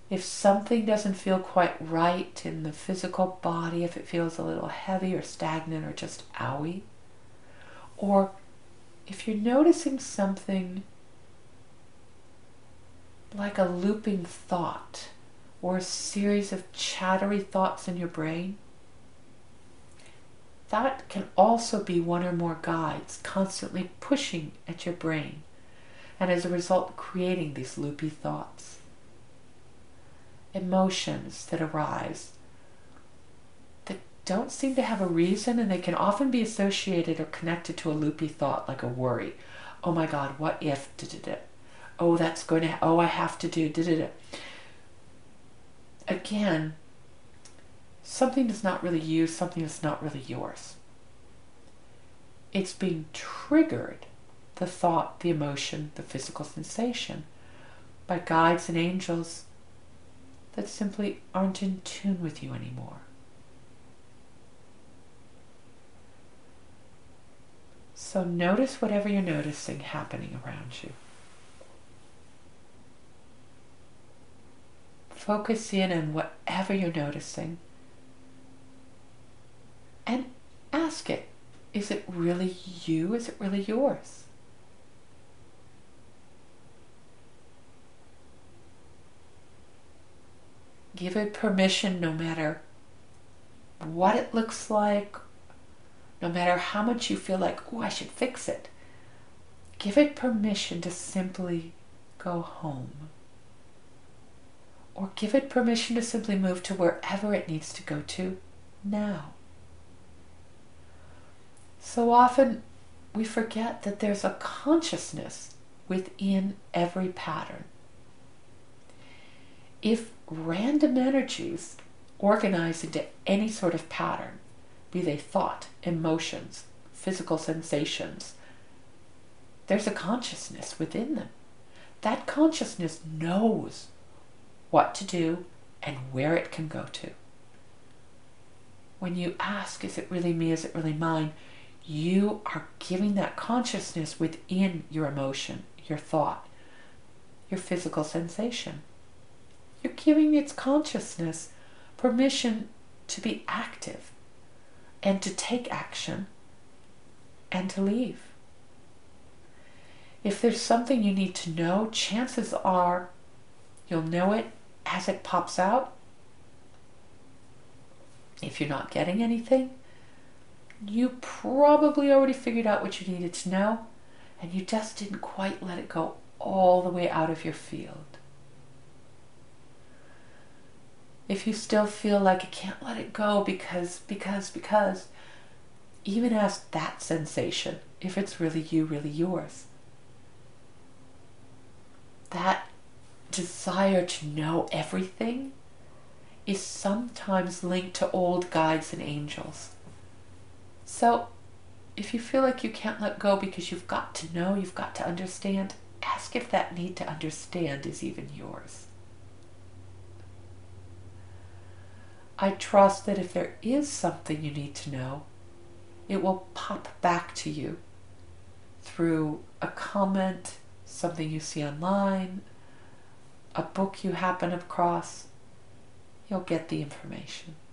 If something doesn't feel quite right in the physical body, if it feels a little heavy or stagnant or just owie, or if you're noticing something like a looping thought or a series of chattery thoughts in your brain, that can also be one or more guides constantly pushing at your brain, and as a result creating these loopy thoughts. Emotions that arise that don't seem to have a reason, and they can often be associated or connected to a loopy thought like a worry. Oh my God, what if, da-da-da. Oh, that's going to, oh, I have to do, da-da-da. Again, something that's not really you, something that's not really yours. It's being triggered, the thought, the emotion, the physical sensation, by guides and angels that simply aren't in tune with you anymore. So notice whatever you're noticing happening around you. Focus in on whatever you're noticing and ask it, is it really you? Is it really yours? Give it permission, no matter what it looks like, no matter how much you feel like, oh, I should fix it. Give it permission to simply go home. Or give it permission to simply move to wherever it needs to go to now. So often we forget that there's a consciousness within every pattern. If random energies organize into any sort of pattern, be they thought, emotions, physical sensations, there's a consciousness within them. That consciousness knows what to do and where it can go to. When you ask, is it really me, is it really mine, you are giving that consciousness within your emotion, your thought, your physical sensation. You're giving its consciousness permission to be active and to take action and to leave. If there's something you need to know, chances are you'll know it as it pops out. If you're not getting anything, you probably already figured out what you needed to know, and you just didn't quite let it go all the way out of your field. If you still feel like you can't let it go because, even ask that sensation if it's really you, really yours. That desire to know everything is sometimes linked to old guides and angels. So if you feel like you can't let go because you've got to know, you've got to understand, ask if that need to understand is even yours. I trust that if there is something you need to know, it will pop back to you through a comment, something you see online, a book you happen across. You'll get the information.